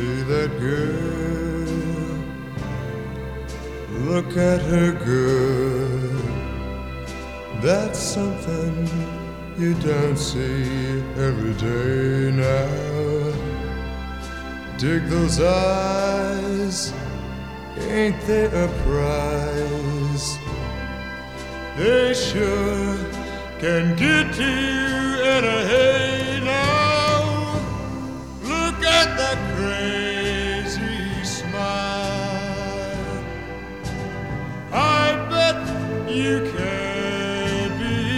see that girl, look at her good. That's something you don't see every day now. Dig those eyes, ain't they a prize? They sure can get to you in a hay now. Look at that crazy smile. I bet you can't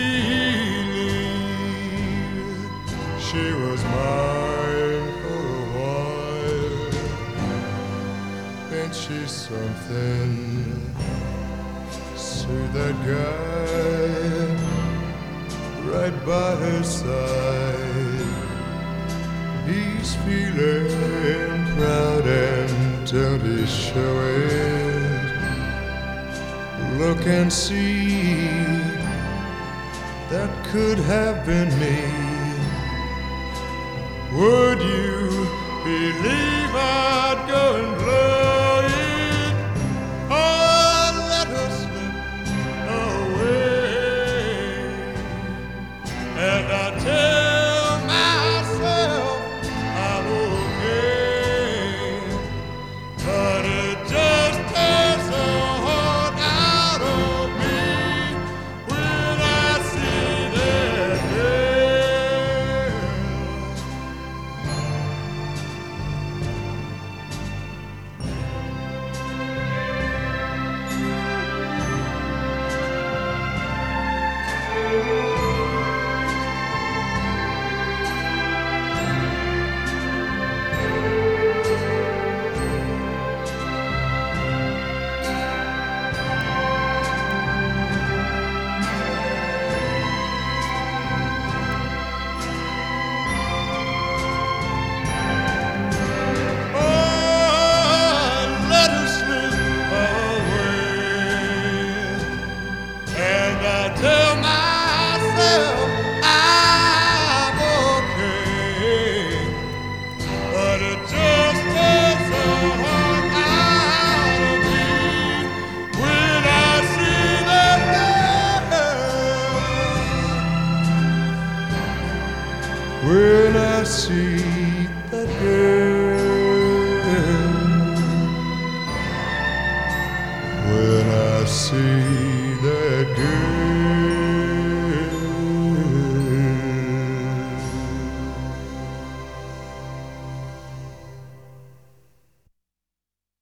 believe she was mine for a while. Ain't she something? See that guy right by her side. He's feeling proud and don't he show it? Look and see, that could have been me. Would you believe I'd go and blow it? Oh, let her slip away. And I tell myself I'm okay, but it just takes a heart out of me when I see that girl. Tell myself I'm okay, but it just takes a heart out of me when I see that girl. When I see that girl. When I see that girl.